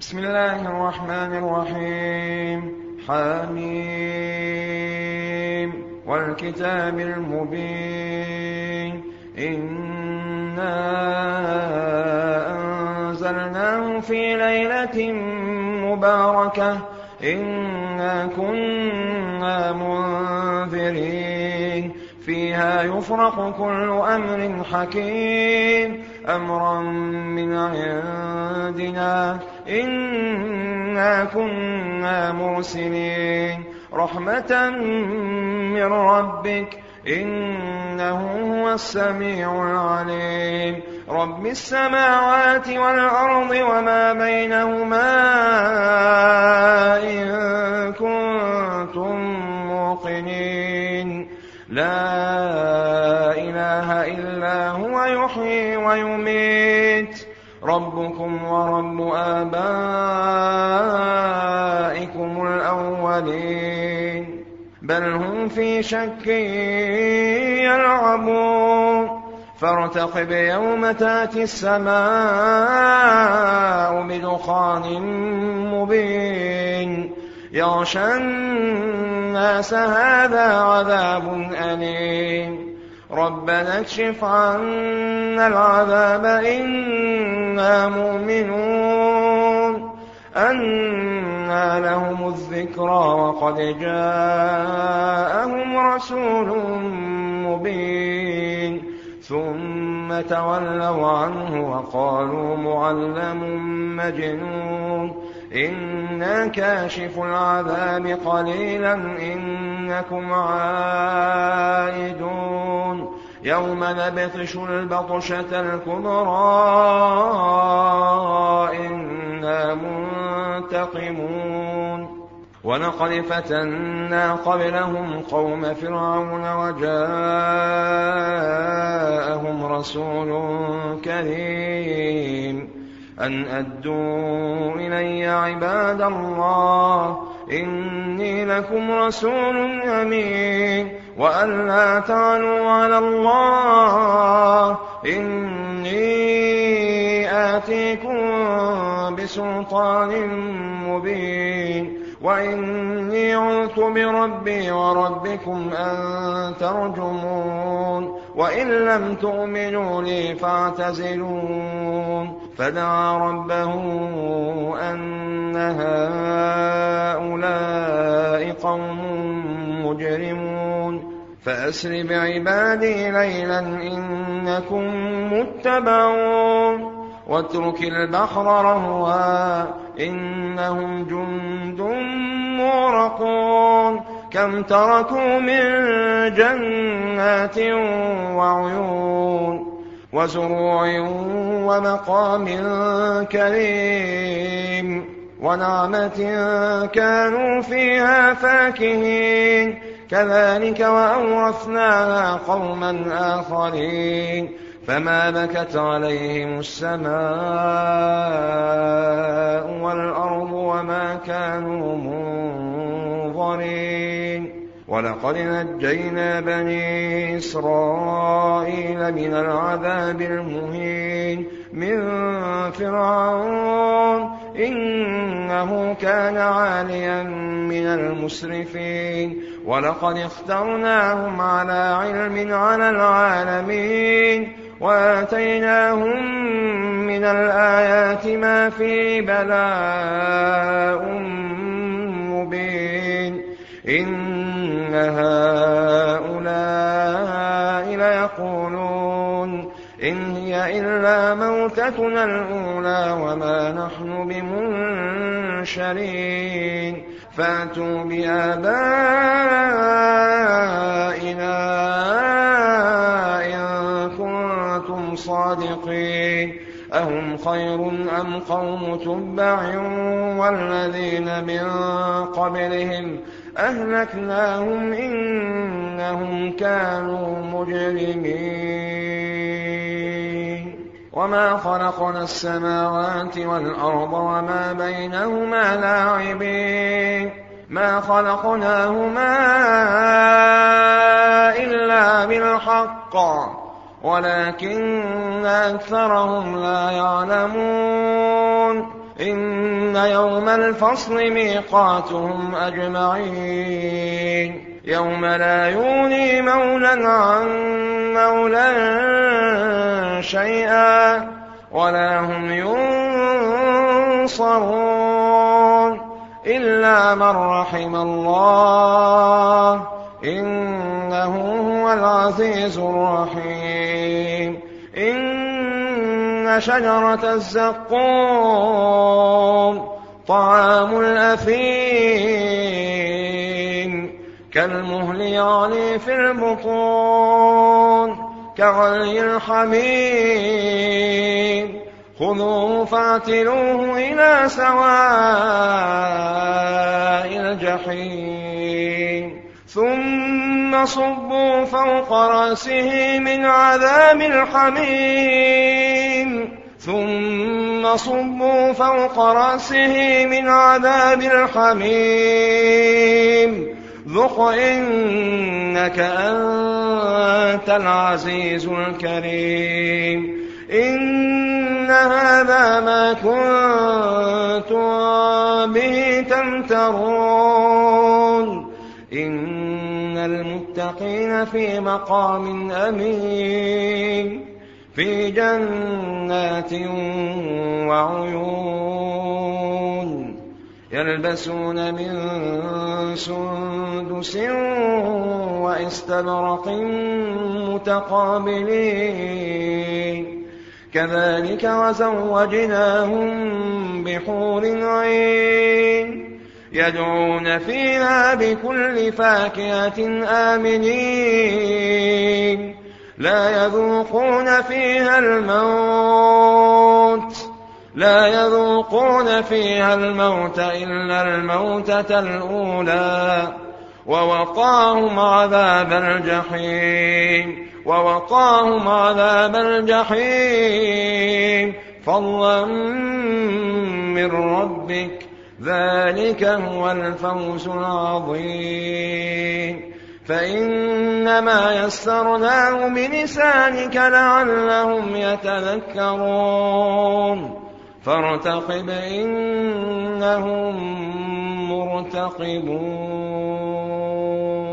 بسم الله الرحمن الرحيم. حميم والكتاب المبين. إنا أنزلناه في ليلة مباركة إنا كنا منذرين فيها يفرق كل أمر حكيم أمرا من عندنا إنا كنا مرسلين رحمة من ربك إنه هو السميع العليم. رب السماوات والأرض وما بينهما إن كنتم موقنين لا إله إلا هو يحيي ويميت ربكم ورب آبائكم الأولين بل هم في شك يلعبون فارتقب يوم تأتي السماء بدخان مبين يغشى الناس هذا عذاب أليم ربنا اكشف عنا العذاب إنا مؤمنون أنى لهم الذكرى وقد جاءهم رسول مبين ثم تولوا عنه وقالوا معلم مجنون إنا كاشف العذاب قليلا إنكم عائدون يوم نبطش البطشة الكبرى إنا منتقمون ولقد فتنا قبلهم قوم فرعون وجاءهم رسول كريم أن أدوا إلي عباد الله إني لكم رسول أمين وأن لا تعلوا على الله إني آتيكم بسلطان مبين وإني عذت بربي وربكم أن ترجمون وإن لم تؤمنوا لي فاعتزلون فدعا ربه أن هؤلاء قوم مجرمون فأسر بعبادي ليلا إنكم متبعون واترك البحر رهوا إنهم جند مورقون كم تركوا من جنات وعيون وزروع ومقام كريم ونعمة كانوا فيها فاكهين كذلك وأورثناها قوما آخرين فما بكت عليهم السماء والأرض وما كانوا منظرين ولقد نجينا بني إسرائيل من العذاب المهين من فرعون إنه كان عاليا من المسرفين ولقد اخترناهم على علم على العالمين وآتيناهم من الآيات ما في بلاء مبين إن هؤلاء ليقولون إن هي إلا موتتنا الأولى وما نحن بمنشرين فأتوا بآبائنا إن كنتم صادقين أهم خير أم قوم تبع والذين من قبلهم أهلكناهم إنهم كانوا مجرمين وما خلقنا السماوات والأرض وما بينهما لاعبين ما خلقناهما إلا بالحق ولكن أكثرهم لا يعلمون إن يوم الفصل ميقاتهم أجمعين يوم لا يغني مولى عن مولى شيئا ولا هم ينصرون إلا من رحم الله إنه هو العزيز الرحيم إن شجرة الزقوم طعام الأثيم كالمهل يغلي في البطون كغلي الحميم خذوه فاعتلوه إلى سواء الجحيم ثم صبوا فوق رأسه من عذاب الحميم ذق إنك أنت العزيز الكريم إن هذا ما كنتم به تمترون إن المتقين في مقام أمين في جنات وعيون يلبسون من سندس وإستبرق متقابلين كذلك وزوجناهم بحور عين يدعون فيها بكل فاكهة آمنين لا يذوقون فيها الموت إلا الموتة الأولى ووقاهم عذاب الجحيم فضلا من ربك ذلك هو الفوز العظيم فإنما يسرناه بلسانك لعلهم يتذكرون فارتقب إنهم مرتقبون